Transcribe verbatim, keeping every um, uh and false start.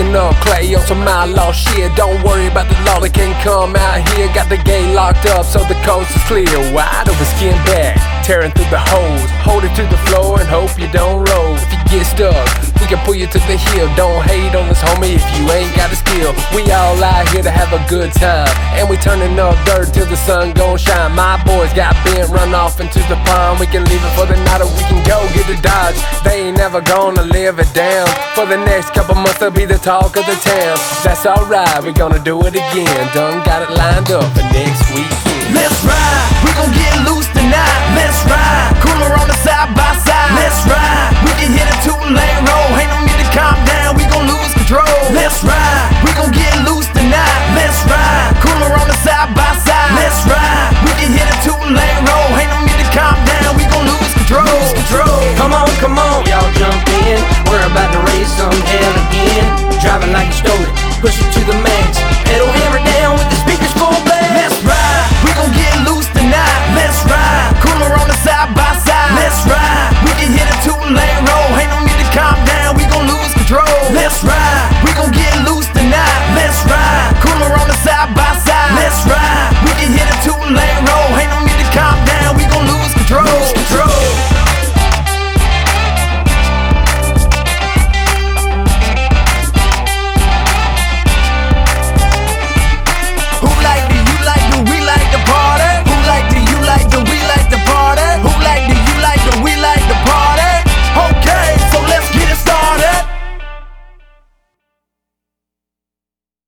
Stacking up clay on some outlaw shit. Don't worry about the law, they can't come out here. Got the gate locked up so the coast is clear. Wide open skin back, tearing through the holes. Hold it to the floor and hope you don't roll. If you get stuck, we can pull you to the hill. Don't hate on us, homie, if you ain't got a skill. We all out here to have a good time, and we turning up dirt till the sun gon' shine. My boys got bent, run off into the pond. We can leave it for the night or we can go get the Dodge. They ain't never gonna live it down. For the next couple months they'll be the talk of the town. That's alright, we gonna do it again. Done got it lined up for next weekend. Let's ride, we gon' get loose tonight. Let's ride, cooler on the side by side. Let's ride, we can hit a two-lane road. Ain't no need to calm down, we gon' lose control. Let's ride, we gon' get loose tonight. Let's ride, cooler on the side by side. Let's ride, we can hit a two-lane road. Ain't no need to calm down, we gon' lose control. Lose control. Come on, come on, y'all jump in. We're about to raise some hell again. Driving like you stole it, push it to the max.